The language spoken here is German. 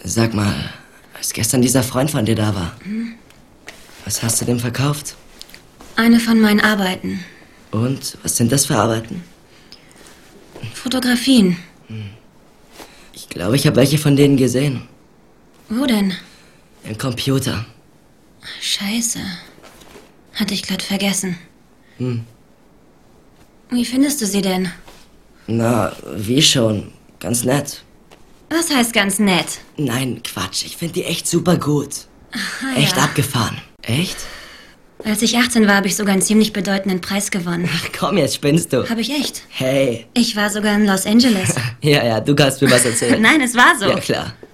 Sag mal, als gestern dieser Freund von dir da war, was hast du dem verkauft? Eine von meinen Arbeiten. Und, was sind das für Arbeiten? Fotografien. Ich glaube, ich habe welche von denen gesehen. Wo denn? Im Computer. Scheiße. Hatte ich glatt vergessen. Hm. Wie findest du sie denn? Na, wie schon. Ganz nett. Was heißt ganz nett? Nein, Quatsch. Ich finde die echt super gut. Aha, Echt ja. abgefahren. Echt? Als ich 18 war, habe ich sogar einen ziemlich bedeutenden Preis gewonnen. Ach komm, jetzt spinnst du. Habe ich echt? Hey. Ich war sogar in Los Angeles. Ja, du kannst mir was erzählen. Nein, es war so. Ja, klar.